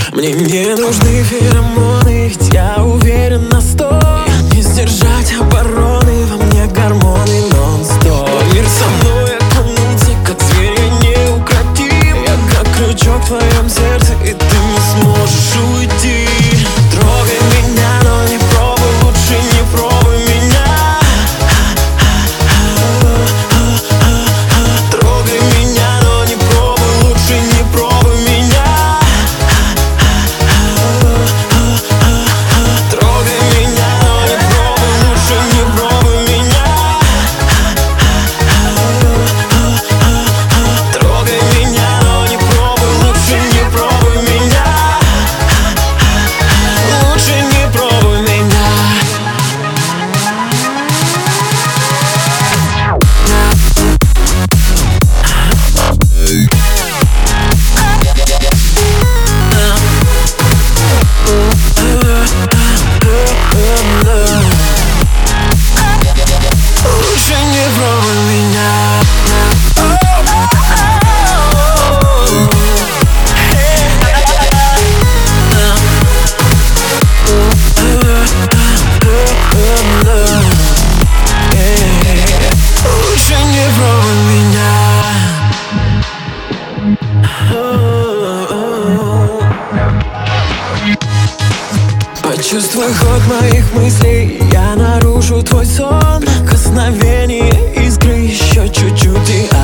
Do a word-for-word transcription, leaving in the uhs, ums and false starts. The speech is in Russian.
Мне не нужны феромоны, ведь я уверен на сто. Не сдержать обороны, во мне гормоны нон-стоп. Мир со мной окунется, как зверь неукротим. Я как крючок в твоем сердце, и ты не сможешь уйти. Трогай меня, но не пробуй, лучше не пробуй меня. Трогай меня, но не пробуй, лучше не пробуй меня. Трогай меня, но не пробуй, лучше не пробуй меня. Трогай меня, но не пробуй, лучше не пробуй меня. Лучше не пробуй меня. Лучше не пробуй меня. Лучше не пробуй меня. Почувствуй ход моих мыслей, я нарушу твой сон. Прикосновение искры, еще чуть-чуть и